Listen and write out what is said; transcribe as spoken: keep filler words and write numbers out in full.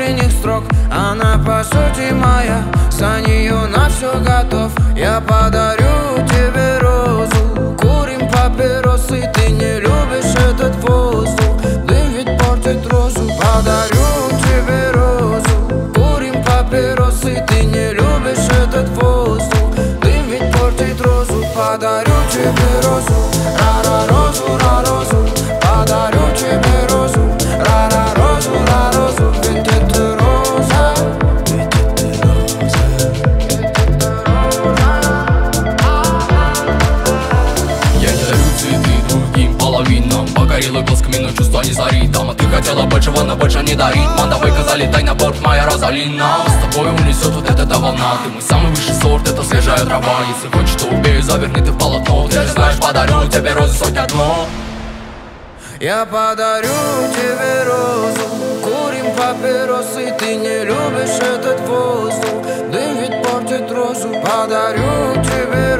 утренних строк. Она по сути моя, за нее на все готов. Я подарю тебе розу, курим папиросы. Ты не любишь этот воздух, дым ведь портит розу. Подарю тебе розу, курим папиросы. Ты не любишь этот воздух, дым ведь портит розу. Подарю тебе розу, ра-ра, розу, ра, розу. Подарю тебе розу, ра-ра, розу, ра, розу. Ведь это роза, ведь это роза, ведь это роза. Я не дарю цветы другим половинам, покорила глазками, но чувства не зарит. Дама, ты хотела большего, но больше не дарить. Ман, давай-ка залетай на борт, моя Розалина. С тобой унесет вот эта волна. Ты мой самый высший сорт, это свежая трава. Если хочешь, то убей, заверни ты в полотно. Ты же знаешь, подарю тебе розы сотни одно. Я подарю тебе розу, курим папиросы. Ты не любишь этот воздух, дым ведь портит розу. Подарю тебе